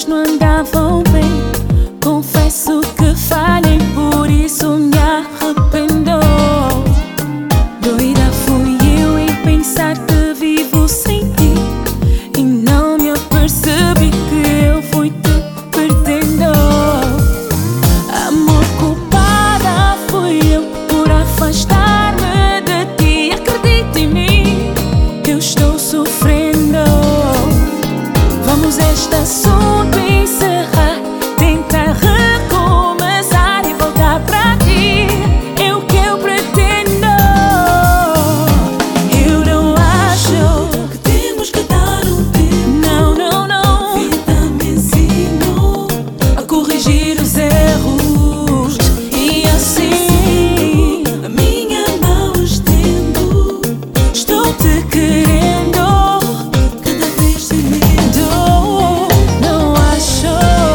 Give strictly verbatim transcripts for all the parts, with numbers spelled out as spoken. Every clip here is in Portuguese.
coisas não andavam bem. Confesso que falhei, por isso me arrependo. Doida fui eu em pensar que vivo sem ti, e não me apercebi que eu fui te perdendo. Amor, culpada fui eu por afastar-me de ti. Acredita em mim, eu estou sofrendo. Vamos este assunto encerrar, tentar recomeçar e voltar pra ti. É o que eu pretendo. Eu não acho que temos que dar um tempo. Não, não, não. A vida me ensinou a corrigir os erros, e assim a minha mão estendo. estou te querendo Cada vez sem medo. Não acho.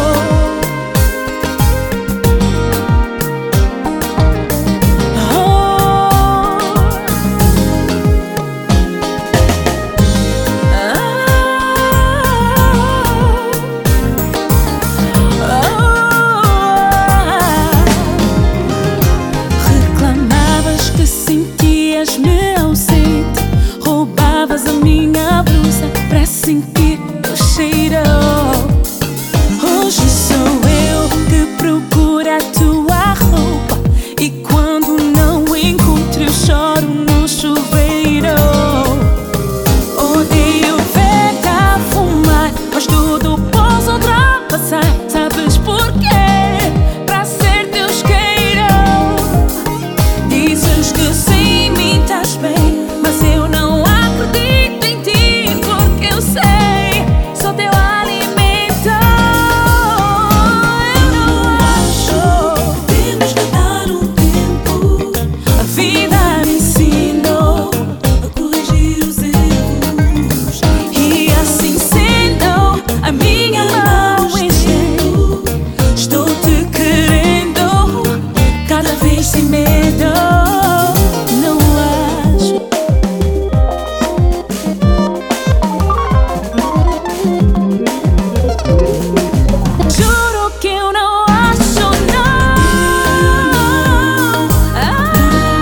Reclamavas que sentias-me ausente, roubavas a minha blusa para sentir o cheiro. Hoje sou eu que procuro a tua roupa, e quando não encontro eu choro no chuveiro. Odeio ver-te a fumar, mas tudo posso ultrapassar. Sabes porquê? Pra ser teu isqueiro. Dizes que sem mim estás bem, mas eu não acredito em ti, porque eu sei, sou teu alimento. Eu não acho. Temos que dar um tempo. A vida me ensinou A corrigir os erros. e assim sendo, a minha mão encheu. Estou te querendo cada vez sem medo. Não acho. Juro que eu não acho, não. Ah,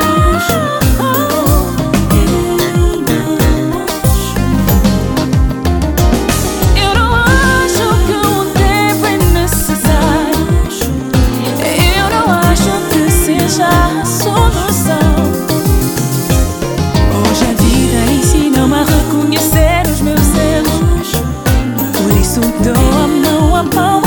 eu não acho que o tempo é necessário. Eu não acho que seja a solução. Hoje a vida ensina-me a reconhecer os meus erros, por isso dou a mão a mão.